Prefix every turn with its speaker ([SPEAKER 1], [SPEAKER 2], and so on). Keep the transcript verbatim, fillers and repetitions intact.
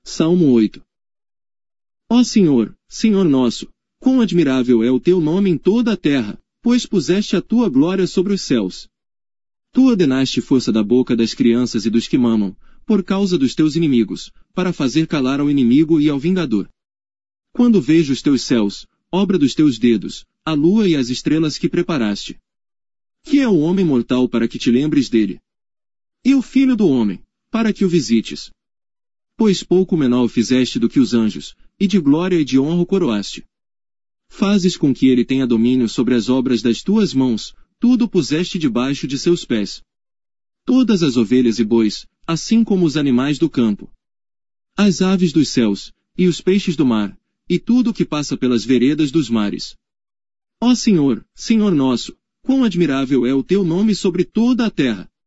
[SPEAKER 1] Salmo oito. Ó Senhor, Senhor nosso, quão admirável é o teu nome em toda a terra, pois puseste a tua glória sobre os céus. Tu ordenaste força da boca das crianças e dos que mamam, por causa dos teus inimigos, para fazer calar ao inimigo e ao vingador. Quando vejo os teus céus, obra dos teus dedos, a lua e as estrelas que preparaste. Que é o homem mortal para que te lembres dele? E o filho do homem, para que o visites? Pois pouco menor o fizeste do que os anjos, e de glória e de honra o coroaste. Fazes com que ele tenha domínio sobre as obras das tuas mãos, tudo puseste debaixo de seus pés. Todas as ovelhas e bois, assim como os animais do campo. As aves dos céus, e os peixes do mar, e tudo o que passa pelas veredas dos mares. Ó Senhor, Senhor nosso, quão admirável é o teu nome sobre toda a terra!